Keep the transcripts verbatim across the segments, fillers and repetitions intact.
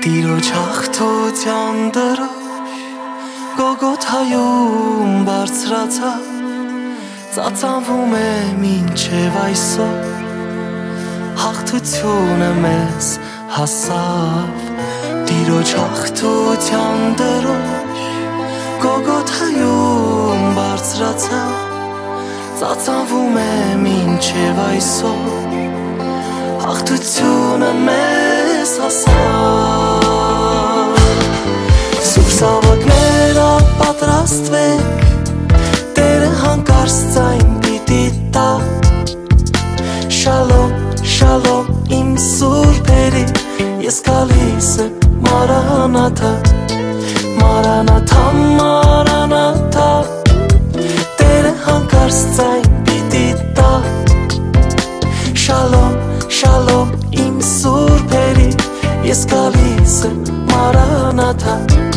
Տիրոջ հաղթության դրոշ Գողգոթայում բարձրացա Ծածանվում է մինչև այսօր Հաղթությունը մեզ հասավ Տիրոջ հաղթության դրոշ Գողգոթայում բարձրացա Ծածանվում է մինչև այսօր Հաղթությունը մեզ հասավ Սուրբ զավակները պատրաստվեք Տերը հանկարծ ձայն պիտի տա Շալոմ, շալոմ իմ սուրբերի Ես գալիս եմ Մարանաթա Մարանաթա, Մարանաթա Տերը հանկարծ ձայն պիտի տա Շալոմ, շալոմ իմ սուրբերի Ես գալիս եմ Մարանաթա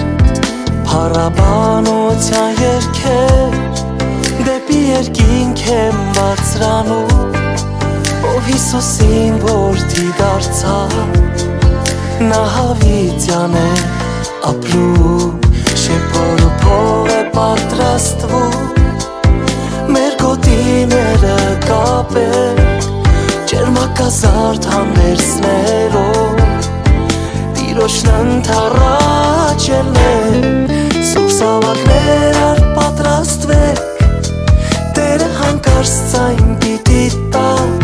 Փառաբանության երգեր Դեպի երկինք եմ բարձրանում Ով Հիսուսին որդի դարձավ Նա հավիտյան է ապրում Շեփորը փող է պատրաստվում Մեր գոտիները կապել Ջերմակազարդ համերձներով Տիրոջն ընդառաջել է Սուրբ զավակներ պատրաստվեք Տերը հանկարծ ձայն պիտի տա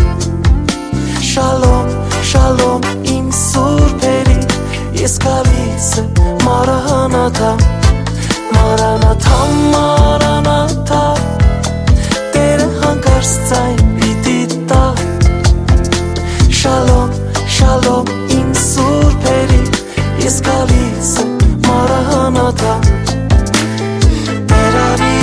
Շալոմ, շալոմ իմ սուրբերի Ես գալիս եմ Մարանաթա Մարանաթա, Մարանաթա Տերը հանկարծ ձայն պիտի տա Շալոմ, շալոմ իմ սուրբերի Ես գալիս եմ Մարանաթա Տերարի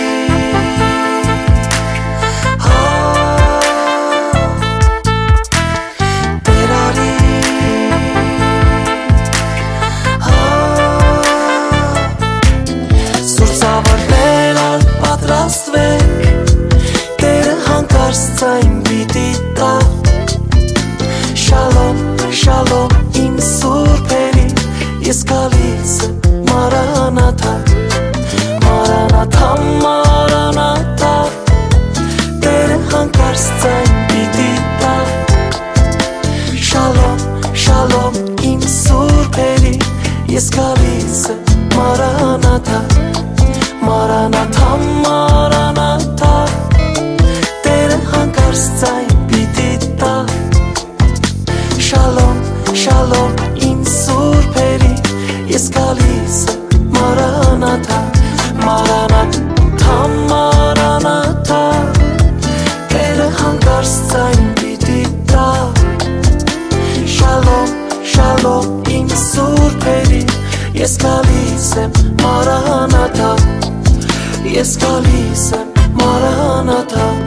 Տերարի Սուրբ զավակներ պատրաստվեք Տերը հանկարծ ձայն պիտի տա Շալոմ, շալոմ իմ սուրբերի Ես գալիս եմ Մարանաթա Մարանաթա, Մարանաթա Տերը հանկարծ ձայն պիտի տա Շալոմ, շալոմ իմ սուրբերի Ես գալիս եմ Մարանաթա Մարանաթա, Մարանաթա Տերը հանկարծ ձայն պիտի տա Շալոմ, շալոմ իմ սուրբերի Ես գալիս եմ Մարանաթա Մարանաթա, Մարանաթա Տերը հանկարծ ձայն պիտի տա Շալոմ, շալոմ իմ սուրբերի Ես գալիս եմ Մարանաթա Ես գալիս եմ Մարանաթա